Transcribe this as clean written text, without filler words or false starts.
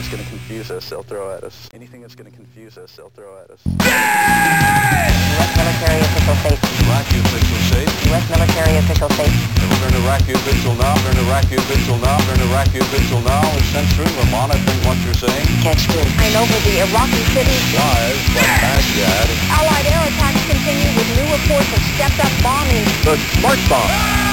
that's going to confuse us, they'll throw at us. Anything that's going to confuse us, they'll throw at us. U.S. military official safe. Iraqi official safe. U.S. military official safe. We're an Iraqi official now. We're an Iraqi official now. We're an Iraqi official now. We're censoring. We're monitoring what you're saying. Catch good. And over the Iraqi cities. Live from Baghdad. Allied air attacks continue with new reports of stepped-up bombing. The smart bomb.